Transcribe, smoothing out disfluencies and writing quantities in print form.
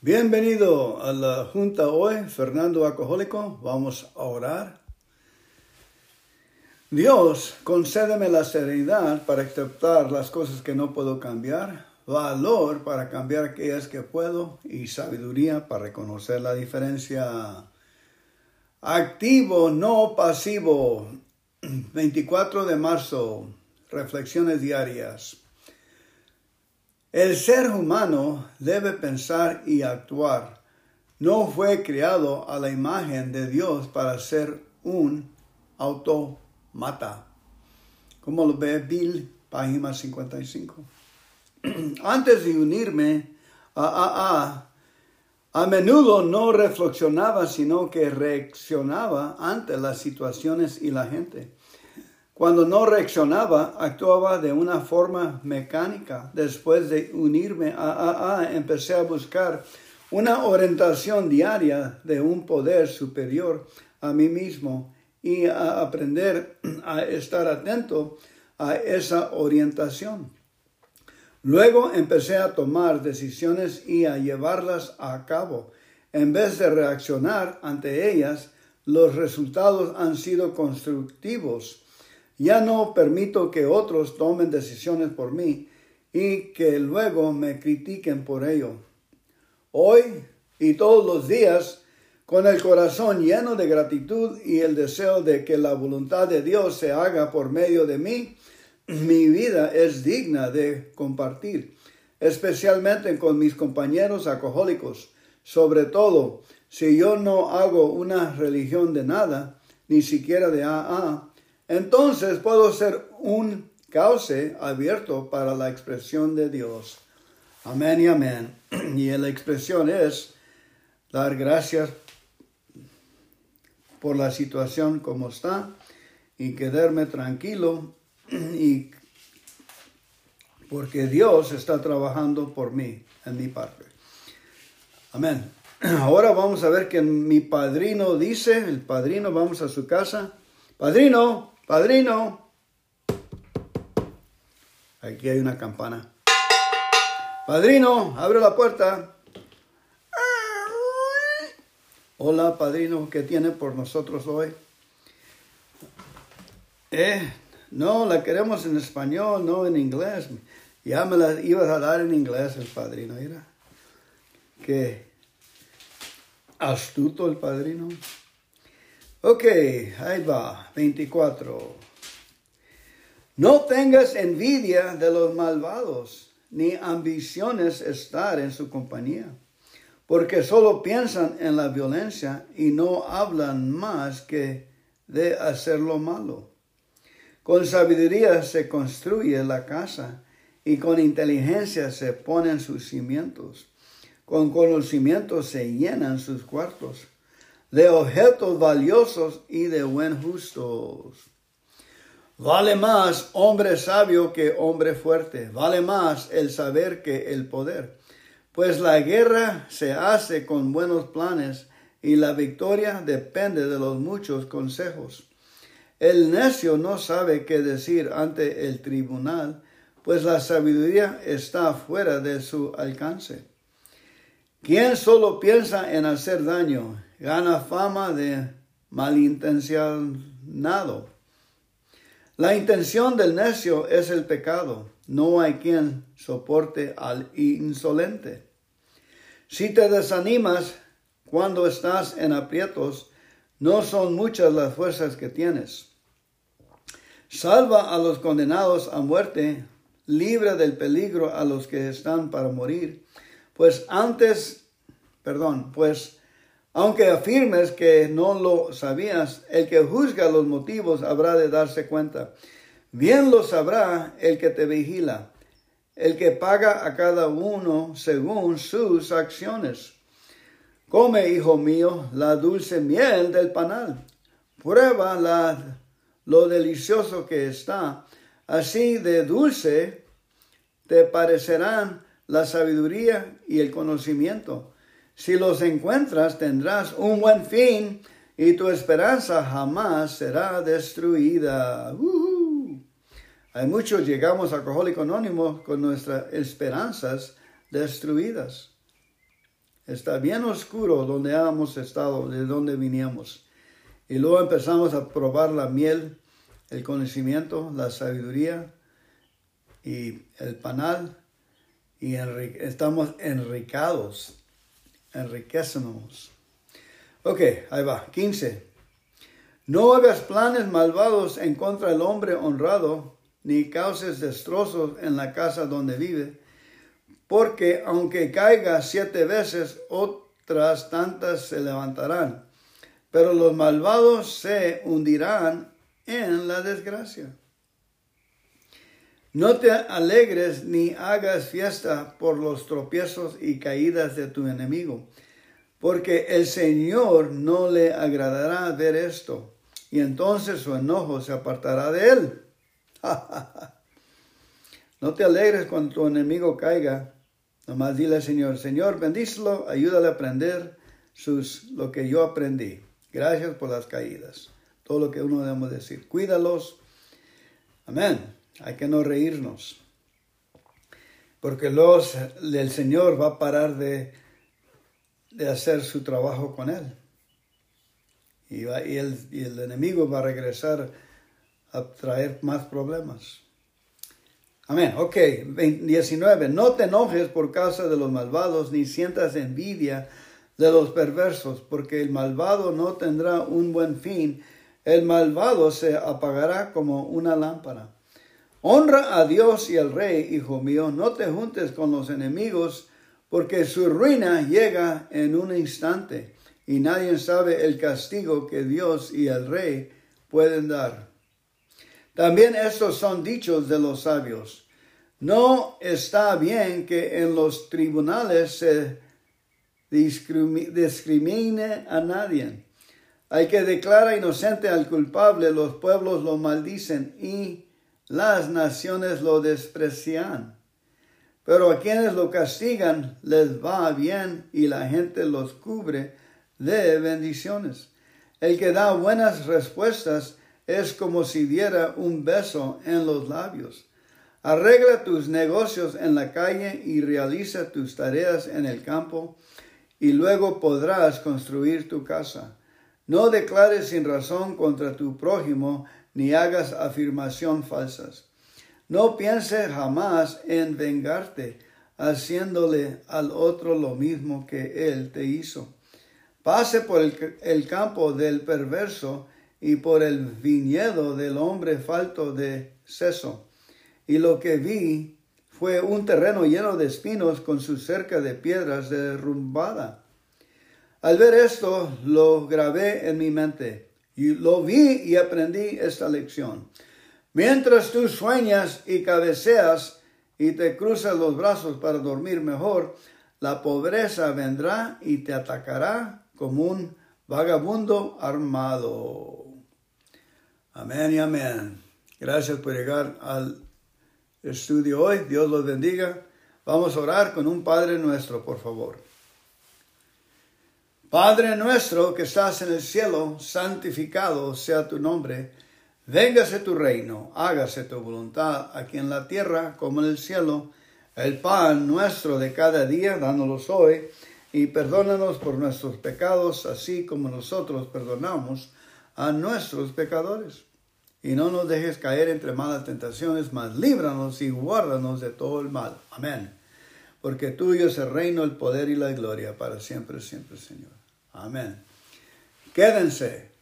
Bienvenido a la junta hoy, Fernando Alcohólico. Vamos a orar. Dios, concédeme la serenidad para aceptar las cosas que no puedo cambiar, valor para cambiar aquellas que puedo y sabiduría para reconocer la diferencia. Activo, no pasivo. 24 de marzo, reflexiones diarias. El ser humano debe pensar y actuar. No fue creado a la imagen de Dios para ser un autómata. ¿Cómo lo ve Bill? Página 55. Antes de unirme a menudo no reflexionaba, sino que reaccionaba ante las situaciones y la gente. Cuando no reaccionaba, actuaba de una forma mecánica. Después de unirme a empecé a buscar una orientación diaria de un poder superior a mí mismo y a aprender a estar atento a esa orientación. Luego empecé a tomar decisiones y a llevarlas a cabo. En vez de reaccionar ante ellas, los resultados han sido constructivos. Ya no permito que otros tomen decisiones por mí y que luego me critiquen por ello. Hoy y todos los días, con el corazón lleno de gratitud y el deseo de que la voluntad de Dios se haga por medio de mí, mi vida es digna de compartir, especialmente con mis compañeros alcohólicos. Sobre todo, si yo no hago una religión de nada, ni siquiera de AA, entonces puedo ser un cauce abierto para la expresión de Dios. Amén y amén. Y la expresión es dar gracias por la situación como está y quedarme tranquilo y porque Dios está trabajando por mí en mi parte. Amén. Ahora vamos a ver que mi padrino dice, el padrino, vamos a su casa. Padrino. Aquí hay una campana. Padrino, abre la puerta. Hola, padrino, ¿qué tiene por nosotros hoy? No, la queremos en español, no en inglés. Ya me la ibas a dar en inglés el padrino, mira. Qué astuto el padrino. Ok, ahí va, 24. No tengas envidia de los malvados, ni ambiciones estar en su compañía, porque solo piensan en la violencia y no hablan más que de hacer lo malo. Con sabiduría se construye la casa y con inteligencia se ponen sus cimientos. Con conocimiento se llenan sus cuartos de objetos valiosos y de buen justos. Vale más hombre sabio que hombre fuerte. Vale más el saber que el poder. Pues la guerra se hace con buenos planes y la victoria depende de los muchos consejos. El necio no sabe qué decir ante el tribunal, pues la sabiduría está fuera de su alcance. Quien solo piensa en hacer daño gana fama de malintencionado. La intención del necio es el pecado. No hay quien soporte al insolente. Si te desanimas cuando estás en aprietos, no son muchas las fuerzas que tienes. Salva a los condenados a muerte, libra del peligro a los que están para morir, pues aunque afirmes que no lo sabías, el que juzga los motivos habrá de darse cuenta. Bien lo sabrá el que te vigila, el que paga a cada uno según sus acciones. Come, hijo mío, la dulce miel del panal. Prueba lo delicioso que está. Así de dulce te parecerán la sabiduría y el conocimiento. Si los encuentras, tendrás un buen fin y tu esperanza jamás será destruida. Hay muchos llegamos a Alcohólicos Anónimos con nuestras esperanzas destruidas. Está bien oscuro donde hemos estado, de donde veníamos. Y luego empezamos a probar la miel, el conocimiento, la sabiduría y el panal. Y estamos enriquecemos. Ok, ahí va. 15. No hagas planes malvados en contra del hombre honrado, ni causes destrozos en la casa donde vive, porque aunque caiga 7 veces, otras tantas se levantarán, pero los malvados se hundirán en la desgracia. No te alegres ni hagas fiesta por los tropiezos y caídas de tu enemigo, porque el Señor no le agradará ver esto, y entonces su enojo se apartará de él. No te alegres cuando tu enemigo caiga. Nomás dile al Señor, Señor, bendícelo, ayúdale a aprender lo que yo aprendí. Gracias por las caídas. Todo lo que uno debemos decir. Cuídalos. Amén. Hay que no reírnos. Porque el Señor va a parar de hacer su trabajo con él. Y el enemigo va a regresar a traer más problemas. Amén. Ok, 19. No te enojes por causa de los malvados, ni sientas envidia de los perversos, porque el malvado no tendrá un buen fin. El malvado se apagará como una lámpara. Honra a Dios y al rey, hijo mío. No te juntes con los enemigos, porque su ruina llega en un instante, y nadie sabe el castigo que Dios y el rey pueden dar. También estos son dichos de los sabios. No está bien que en los tribunales se discrimine a nadie. Hay que declarar inocente al culpable, los pueblos lo maldicen y las naciones lo desprecian. Pero a quienes lo castigan les va bien y la gente los cubre de bendiciones. El que da buenas respuestas es como si diera un beso en los labios. Arregla tus negocios en la calle y realiza tus tareas en el campo, y luego podrás construir tu casa. No declares sin razón contra tu prójimo, ni hagas afirmación falsas. No pienses jamás en vengarte, haciéndole al otro lo mismo que él te hizo. Pase por el campo del perverso y por el viñedo del hombre falto de seso. Y lo que vi fue un terreno lleno de espinos con su cerca de piedras derrumbada. Al ver esto, lo grabé en mi mente. Y lo vi y aprendí esta lección. Mientras tú sueñas y cabeceas y te cruzas los brazos para dormir mejor, la pobreza vendrá y te atacará como un vagabundo armado. Amén y amén. Gracias por llegar al estudio hoy. Dios los bendiga. Vamos a orar con un Padre Nuestro, por favor. Padre nuestro que estás en el cielo, santificado sea tu nombre. Véngase tu reino, hágase tu voluntad aquí en la tierra como en el cielo. El pan nuestro de cada día, dánoslos hoy, y perdónanos por nuestros pecados, así como nosotros perdonamos a nuestros pecadores. Y no nos dejes caer entre malas tentaciones, mas líbranos y guárdanos de todo el mal. Amén. Porque tuyo es el reino, el poder y la gloria para siempre, siempre, Señor. Amén. Quédense.